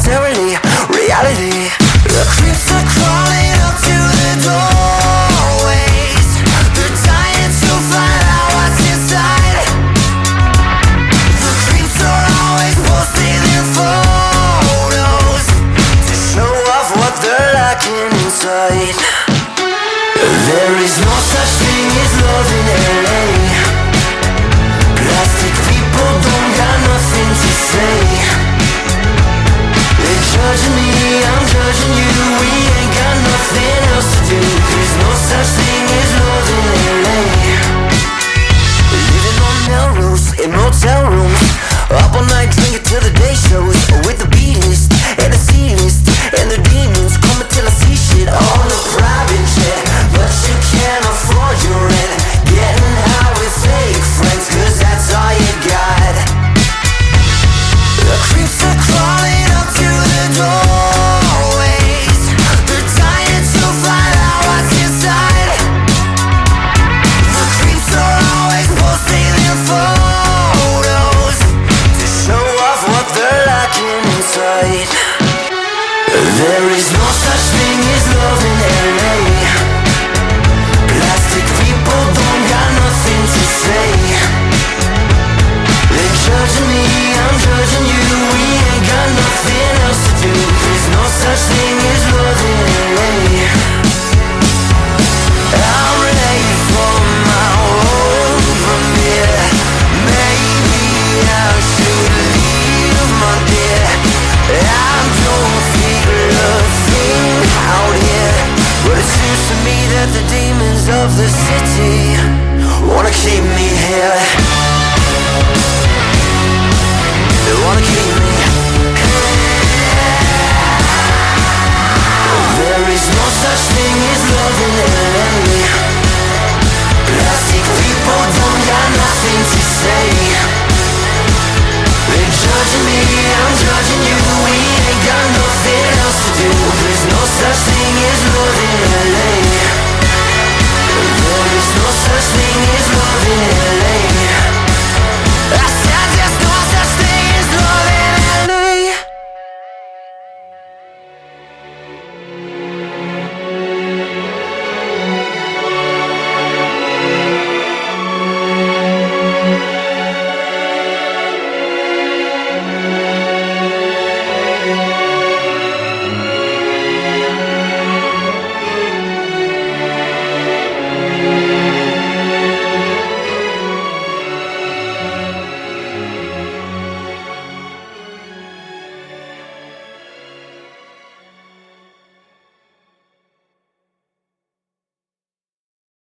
necessarily reality. The creeps are crawling up to the doorways. They're dying to find out what's inside. The creeps are always posting their photos to show off what they're lacking inside. There is no such thing as love in LA. Plastic people don't got nothing to say. They're judging me, I'm judging you. We ain't got nothing else to do. There's no such thing as love in LA. Living on Melrose in motel rooms, up all night drinking till the day shows, with the B list and the C list and the demons coming till I see shit on the private jet. But you can't afford your rent. Getting high with fake friends, cause that's all you got. The creeps are crawling up to the doorways. They're dying to find out what's inside. The creeps are always posting their photos to show off what they're lacking inside. There is no such thing as love in LA. Plastic people don't got nothing to say. They're judging me, I'm judging you.